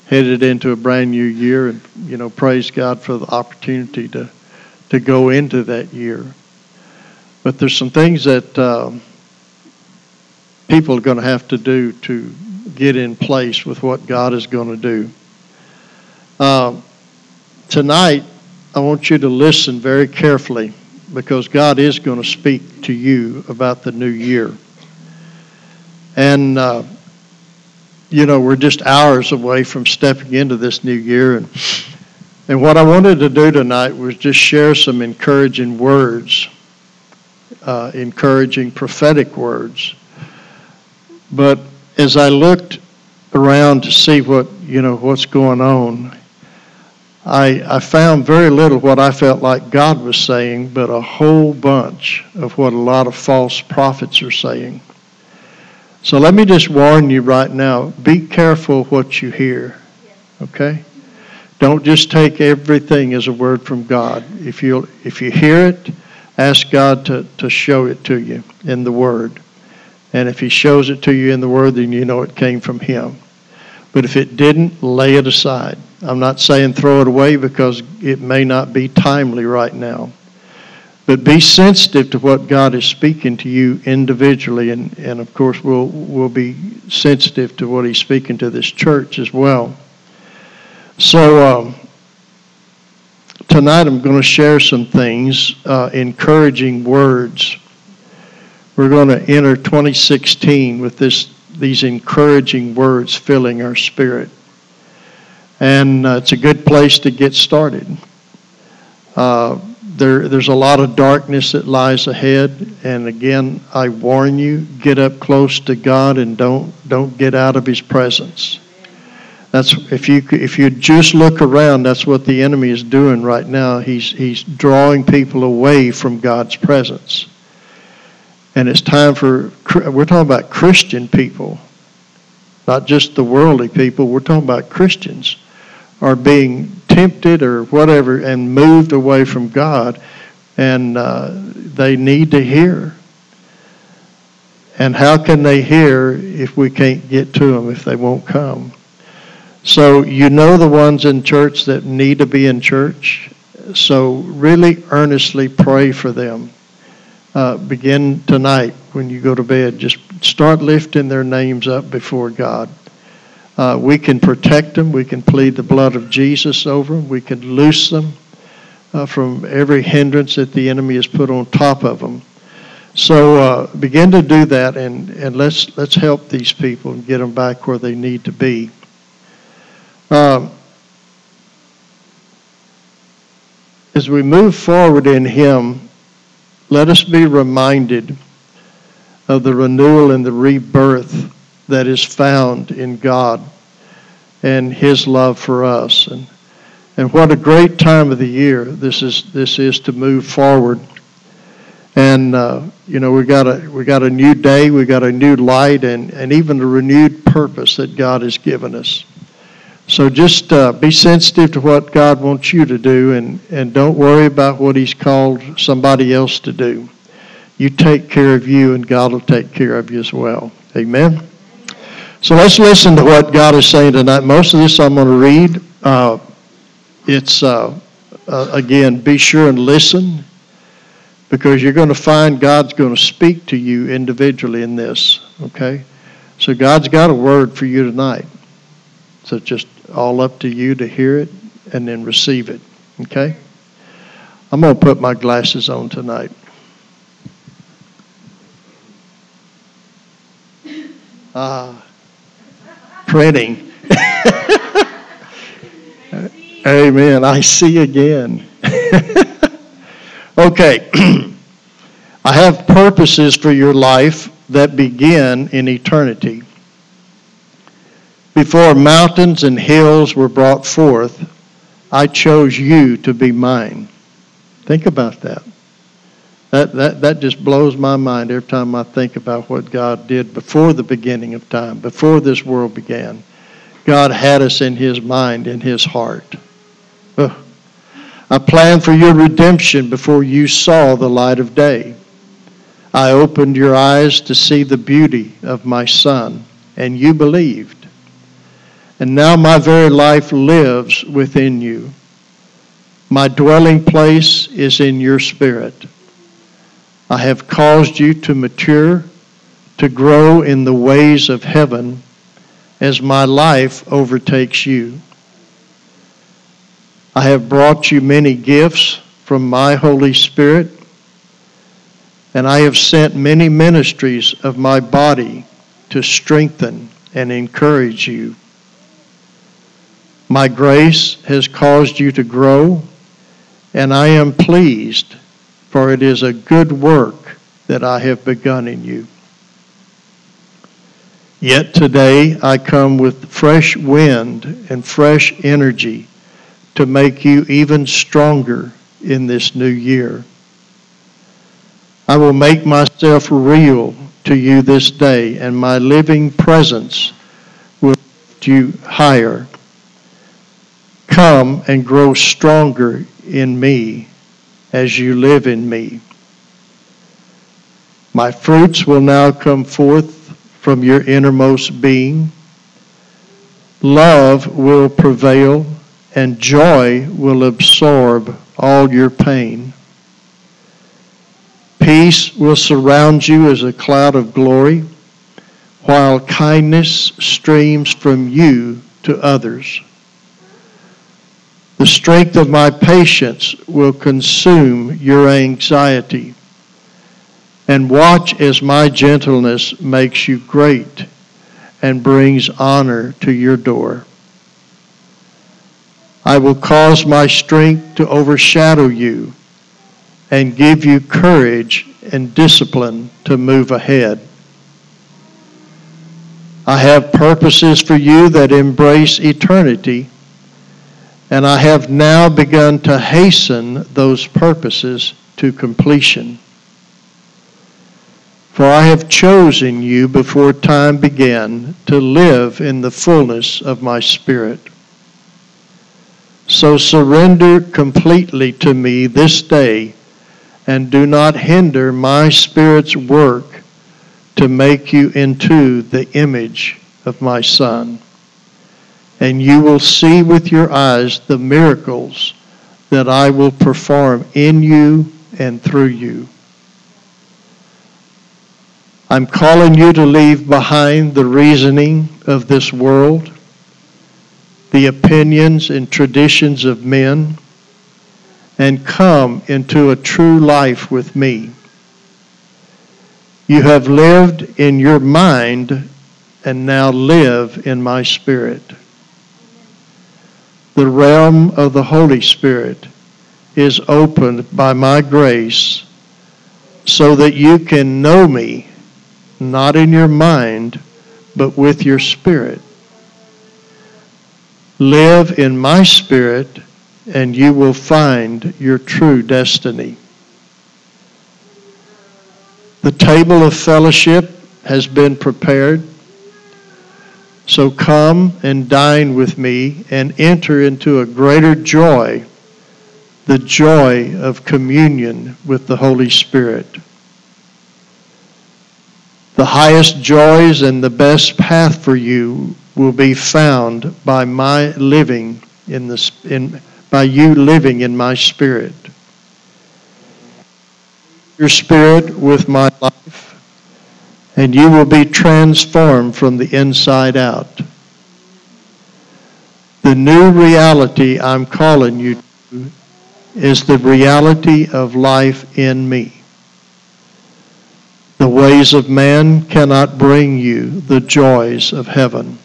headed into a brand new year, and praise God for the opportunity to go into that year. But there's some things that people are going to have to do to get in place with what God is going to do. Tonight, I want you to listen very carefully, because God is going to speak to you about the new year. And, we're just hours away from stepping into this new year. And what I wanted to do tonight was just share some encouraging words, encouraging prophetic words. But as I looked around to see what's going on, I found very little what I felt like God was saying, but a whole bunch of what a lot of false prophets are saying. So let me just warn you right now, be careful what you hear, okay? Don't just take everything as a word from God. If you hear it, ask God to show it to you in the Word. And if He shows it to you in the Word, then you know it came from Him. But if it didn't, lay it aside. I'm not saying throw it away, because it may not be timely right now. But be sensitive to what God is speaking to you individually. And of course, we'll be sensitive to what He's speaking to this church as well. So tonight I'm going to share some things, encouraging words. We're going to enter 2016 with these encouraging words filling our spirit. And it's a good place to get started. There's a lot of darkness that lies ahead. And again, I warn you, get up close to God and don't get out of His presence. That's if you just look around, that's what the enemy is doing right now. He's drawing people away from God's presence. And it's time we're talking about Christian people, not just the worldly people. We're talking about Christians are being tempted or whatever and moved away from God, and they need to hear. And how can they hear if we can't get to them, if they won't come? So the ones in church that need to be in church. So really earnestly pray for them. Begin tonight when you go to bed. Just start lifting their names up before God. We can protect them. We can plead the blood of Jesus over them. We can loose them from every hindrance that the enemy has put on top of them. So begin to do that, and let's help these people and get them back where they need to be. As we move forward in Him, let us be reminded of the renewal and the rebirth that is found in God and His love for us. And what a great time of the year this is to move forward. And we got a new day, we got a new light, and even a renewed purpose that God has given us. So just be sensitive to what God wants you to do, and don't worry about what He's called somebody else to do. You take care of you, and God will take care of you as well. Amen? So let's listen to what God is saying tonight. Most of this I'm going to read. Again, be sure and listen, because you're going to find God's going to speak to you individually in this, okay? So God's got a word for you tonight. So it's just all up to you to hear it and then receive it, okay? I'm going to put my glasses on tonight. Printing. Amen. I see again. Okay. I have purposes for your life that begin in eternity. Before mountains and hills were brought forth, I chose you to be mine. Think about that. That just blows my mind every time I think about what God did before the beginning of time, before this world began. God had us in His mind, in His heart. I planned for your redemption before you saw the light of day. I opened your eyes to see the beauty of my Son, and you believed. And now my very life lives within you. My dwelling place is in your spirit. I have caused you to mature, to grow in the ways of heaven as my life overtakes you. I have brought you many gifts from my Holy Spirit, and I have sent many ministries of my body to strengthen and encourage you. My grace has caused you to grow, and I am pleased, for it is a good work that I have begun in you. Yet today I come with fresh wind and fresh energy to make you even stronger in this new year. I will make myself real to you this day, and my living presence will lift you higher. Come and grow stronger in me as you live in me. My fruits will now come forth from your innermost being. Love will prevail, and joy will absorb all your pain. Peace will surround you as a cloud of glory, while kindness streams from you to others. The strength of my patience will consume your anxiety, and watch as my gentleness makes you great and brings honor to your door. I will cause my strength to overshadow you and give you courage and discipline to move ahead. I have purposes for you that embrace eternity, and I have now begun to hasten those purposes to completion. For I have chosen you before time began to live in the fullness of my Spirit. So surrender completely to me this day, and do not hinder my Spirit's work to make you into the image of my Son. And you will see with your eyes the miracles that I will perform in you and through you. I'm calling you to leave behind the reasoning of this world, the opinions and traditions of men, and come into a true life with me. You have lived in your mind and now live in my Spirit. The realm of the Holy Spirit is opened by my grace so that you can know me, not in your mind, but with your spirit. Live in my Spirit, and you will find your true destiny. The table of fellowship has been prepared, so come and dine with me and enter into a greater joy, the joy of communion with the Holy Spirit. The highest joys and the best path for you will be found by my living by you living in my Spirit. Your spirit with my life, and you will be transformed from the inside out. The new reality I'm calling you to is the reality of life in me. The ways of man cannot bring you the joys of heaven.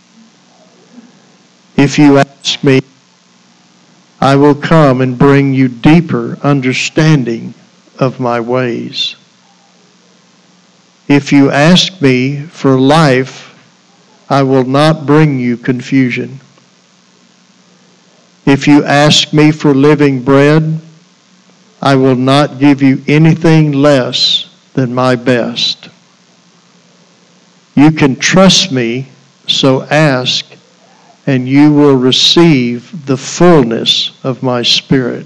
If you ask me, I will come and bring you deeper understanding of my ways. If you ask me for life, I will not bring you confusion. If you ask me for living bread, I will not give you anything less than my best. You can trust me, so ask, and you will receive the fullness of my Spirit.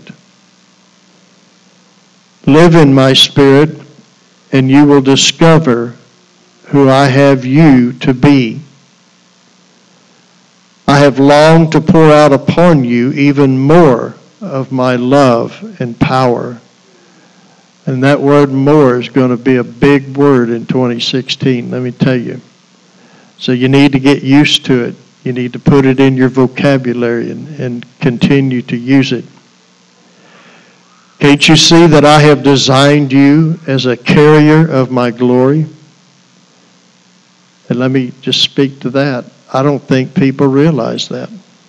Live in my Spirit, and you will discover who I have you to be. I have longed to pour out upon you even more of my love and power. And that word more is going to be a big word in 2016, let me tell you. So you need to get used to it. You need to put it in your vocabulary and continue to use it. Can't you see that I have designed you as a carrier of my glory? And let me just speak to that. I don't think people realize that.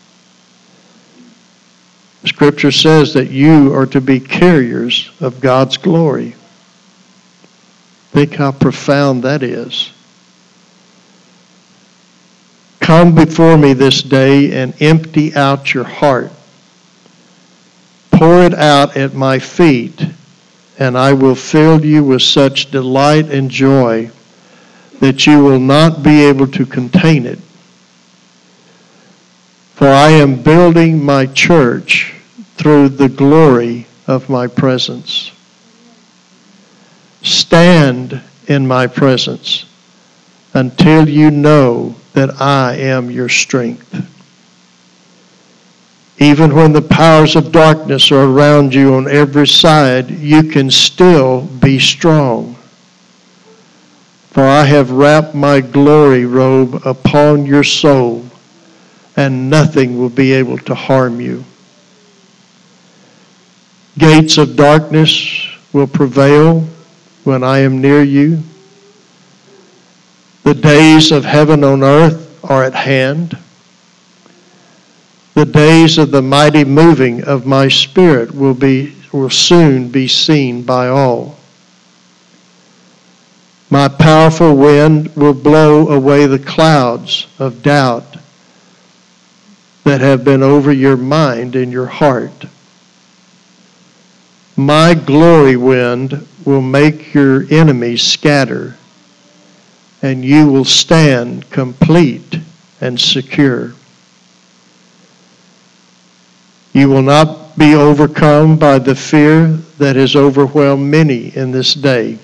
Scripture says that you are to be carriers of God's glory. Think how profound that is. Come before me this day and empty out your heart. Pour it out at my feet, and I will fill you with such delight and joy that you will not be able to contain it. For I am building my church through the glory of my presence. Stand in my presence until you know that I am your strength. Even when the powers of darkness are around you on every side, you can still be strong. For I have wrapped my glory robe upon your soul, and nothing will be able to harm you. Gates of darkness will prevail when I am near you. The days of heaven on earth are at hand. The days of the mighty moving of my Spirit will soon be seen by all. My powerful wind will blow away the clouds of doubt that have been over your mind and your heart. My glory wind will make your enemies scatter, and you will stand complete and secure. You will not be overcome by the fear that has overwhelmed many in this day.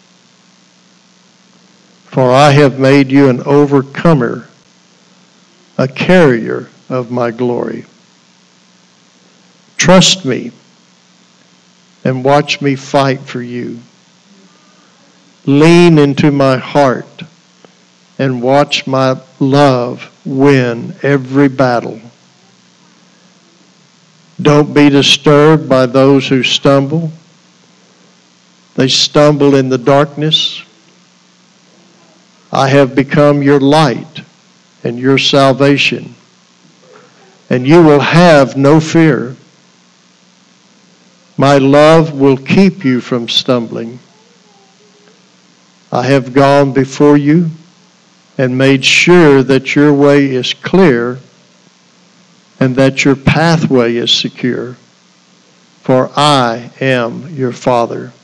For I have made you an overcomer, a carrier of my glory. Trust me and watch me fight for you. Lean into my heart and watch my love win every battle. Don't be disturbed by those who stumble. They stumble in the darkness. I have become your light and your salvation, and you will have no fear. My love will keep you from stumbling. I have gone before you and made sure that your way is clear and that your pathway is secure, for I am your Father.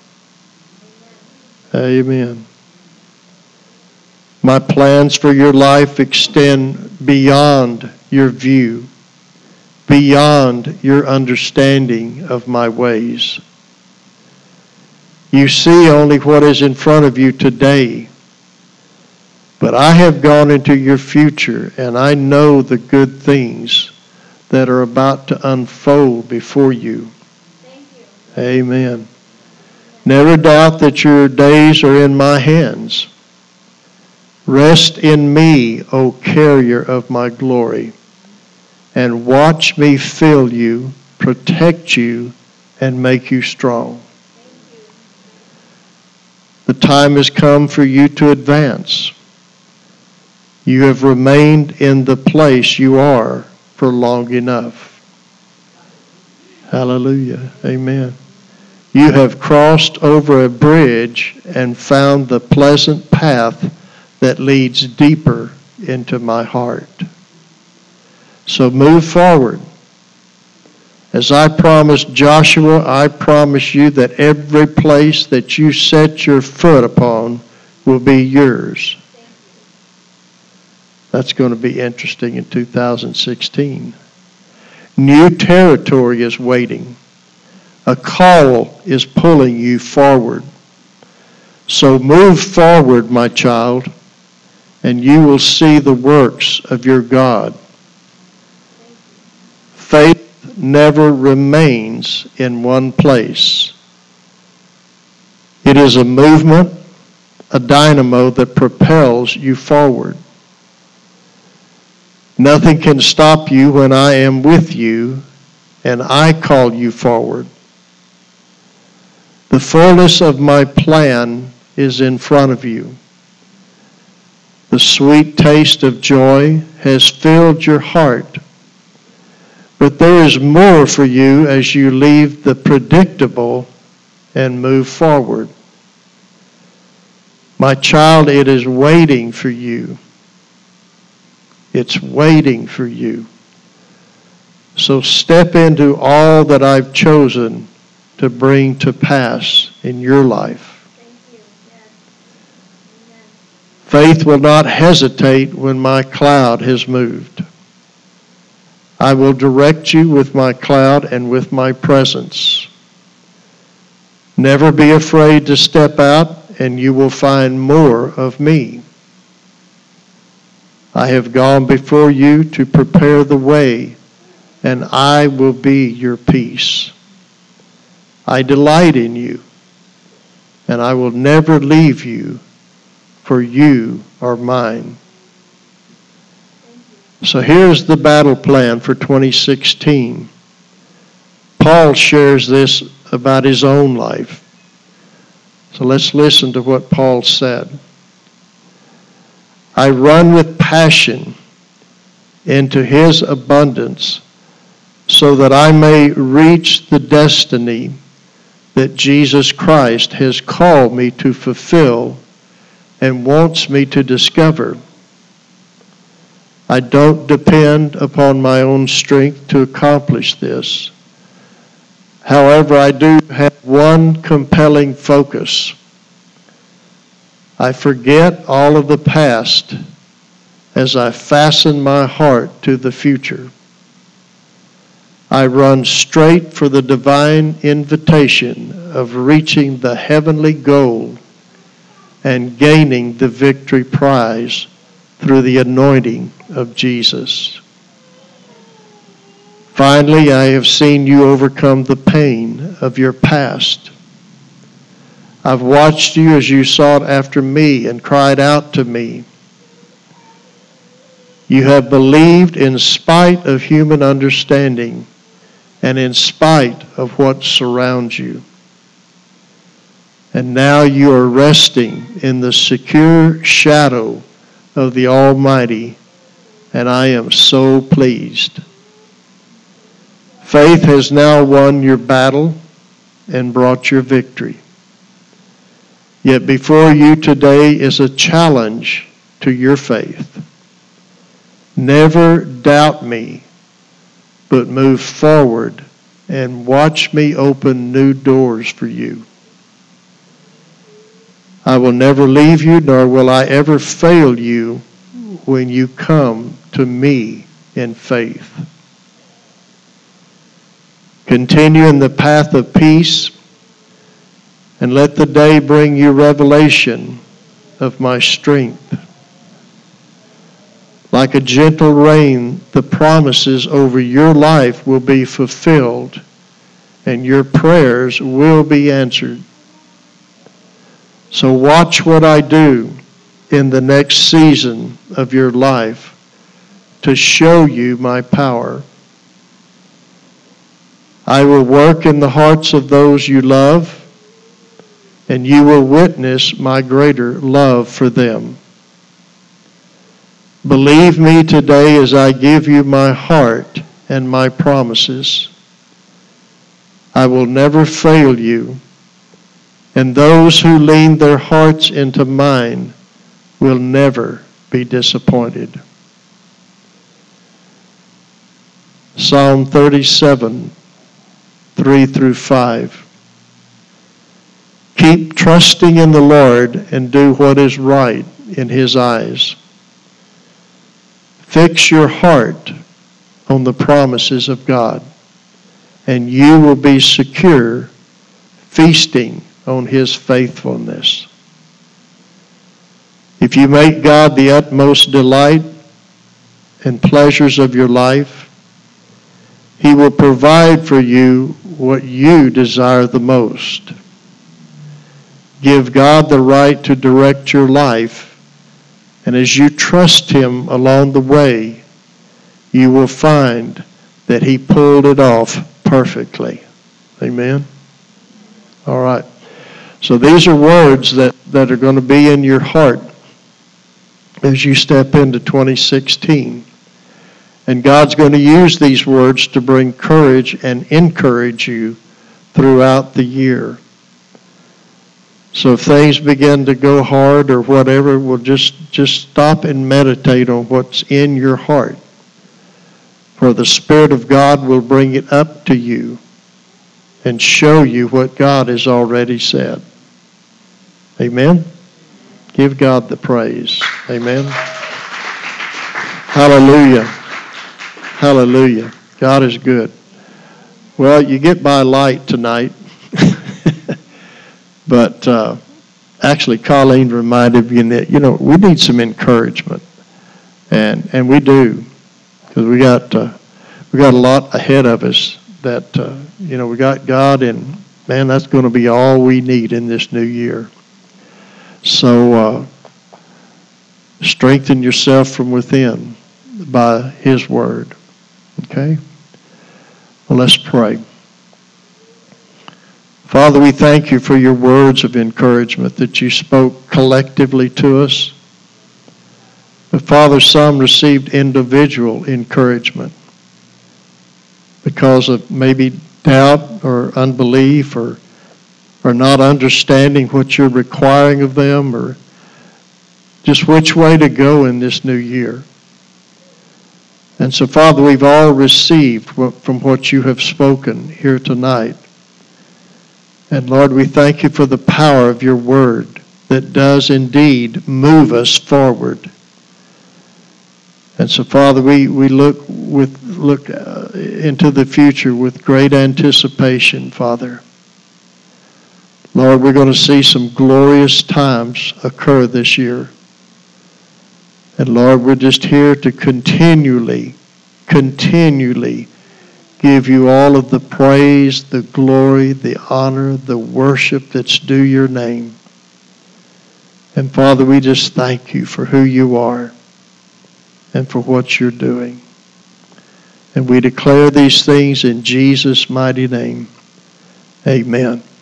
Amen. My plans for your life extend beyond your view, beyond your understanding of my ways. You see only what is in front of you today, but I have gone into your future, and I know the good things that are about to unfold before you. Thank you. Amen. Never doubt that your days are in my hands. Rest in me, O carrier of my glory, and watch me fill you, protect you, and make you strong. The time has come for you to advance. You have remained in the place you are for long enough. Hallelujah. Amen. You have crossed over a bridge and found the pleasant path that leads deeper into my heart. So move forward. As I promised Joshua, I promise you that every place that you set your foot upon will be yours. That's going to be interesting in 2016. New territory is waiting. A call is pulling you forward. So move forward, my child, and you will see the works of your God. Faith never remains in one place. It is a movement, a dynamo that propels you forward. Nothing can stop you when I am with you and I call you forward. The fullness of my plan is in front of you. The sweet taste of joy has filled your heart. But there is more for you as you leave the predictable and move forward. My child, it is waiting for you. It's waiting for you. So step into all that I've chosen to bring to pass in your life. Thank you. Yes. Faith will not hesitate when my cloud has moved. I will direct you with my cloud and with my presence. Never be afraid to step out, and you will find more of me. I have gone before you to prepare the way, and I will be your peace. I delight in you, and I will never leave you, for you are mine. So here's the battle plan for 2016. Paul shares this about his own life. So let's listen to what Paul said. I run with passion into his abundance so that I may reach the destiny that Jesus Christ has called me to fulfill and wants me to discover. I don't depend upon my own strength to accomplish this. However, I do have one compelling focus. I forget all of the past as I fasten my heart to the future. I run straight for the divine invitation of reaching the heavenly goal and gaining the victory prize through the anointing of Jesus. Finally, I have seen you overcome the pain of your past. I've watched you as you sought after me and cried out to me. You have believed in spite of human understanding and in spite of what surrounds you. And now you are resting in the secure shadow of the Almighty, and I am so pleased. Faith has now won your battle and brought your victory. Yet before you today is a challenge to your faith. Never doubt me, but move forward and watch me open new doors for you. I will never leave you, nor will I ever fail you when you come to me in faith. Continue in the path of peace, and let the day bring you revelation of my strength. Like a gentle rain, the promises over your life will be fulfilled, and your prayers will be answered. So watch what I do in the next season of your life to show you my power. I will work in the hearts of those you love, and you will witness my greater love for them. Believe me today as I give you my heart and my promises. I will never fail you, and those who lean their hearts into mine will never be disappointed. Psalm 37, 3 through 5. Keep trusting in the Lord and do what is right in His eyes. Fix your heart on the promises of God, and you will be secure, feasting on His faithfulness. If you make God the utmost delight and pleasures of your life, He will provide for you what you desire the most. Give God the right to direct your life, and as you trust Him along the way, you will find that He pulled it off perfectly. Amen? All right. So these are words that are going to be in your heart as you step into 2016. And God's going to use these words to bring courage and encourage you throughout the year. So if things begin to go hard or whatever, we'll just stop and meditate on what's in your heart. For the Spirit of God will bring it up to you and show you what God has already said. Amen? Give God the praise. Amen? Hallelujah. Hallelujah. God is good. Well, you get by light tonight. But actually, Colleen reminded me that, we need some encouragement. And we do. Because we got a lot ahead of us that, we got God, and, man, that's going to be all we need in this new year. So strengthen yourself from within by His Word. Okay? Well, let's pray. Father, we thank you for your words of encouragement that you spoke collectively to us. But Father, some received individual encouragement because of maybe doubt or unbelief or not understanding what you're requiring of them or just which way to go in this new year. And so, Father, we've all received from what you have spoken here tonight. And Lord, we thank you for the power of your word that does indeed move us forward. And so, Father, we look into the future with great anticipation, Father. Lord, we're going to see some glorious times occur this year. And Lord, we're just here to continually give you all of the praise, the glory, the honor, the worship that's due your name. And Father, we just thank you for who you are and for what you're doing. And we declare these things in Jesus' mighty name. Amen.